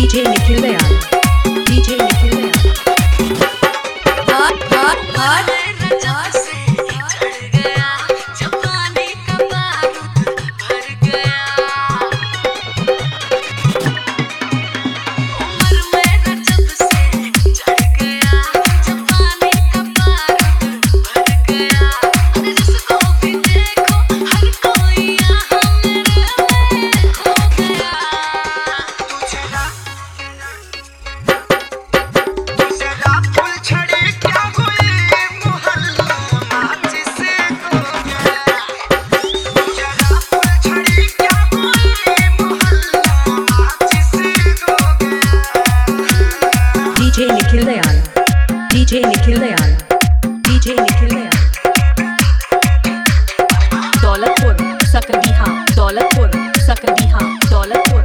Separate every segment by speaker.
Speaker 1: DJ Nikhil Dayal, DJ Nikhil Dayal. DJ Nikhil Dayal, DJ Nikhil Dayal, DJ Nikhil Dayal. Daulatpur सकरदीहा, Daulatpur सकरदीहा, Daulatpur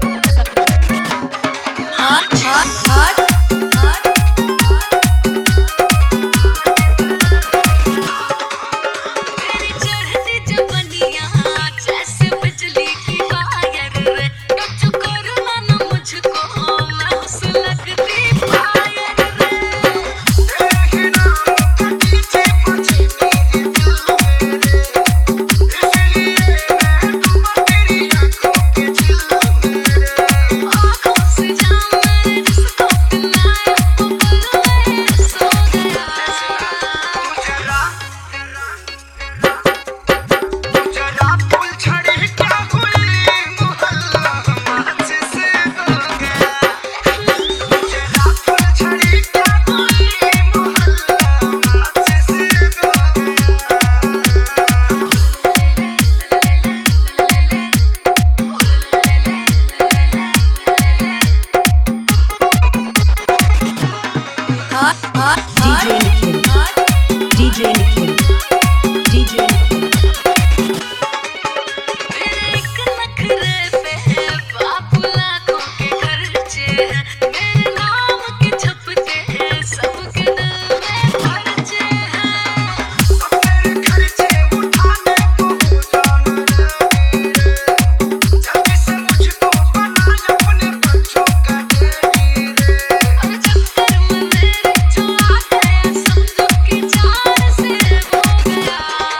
Speaker 1: DJ Nikhil, DJ Nikhil.
Speaker 2: एक नखरे पे है बाप लाखों के खर्चे हैं, मेरे नाम के छपके हैं, सबके दिल में खर्चे हैं। मेरे खर्चे उठाने को हो जान रे, जल्दी से मुझको बना अपने बच्चों का डेरी रे। अब चक्कर में मेरे जो आ गया समझो कि जान से हो गया।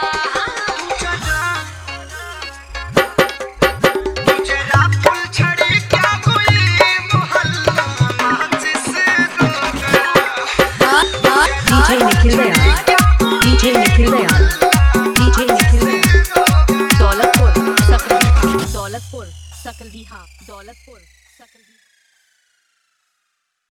Speaker 1: DJ Nikhil Dayal, DJ Nikhil Dayal, DJ Nikhil Dayal. Daulatpur सकरदीहा, Daulatpur सकरदीहा, Daulatpur सकरदीहा।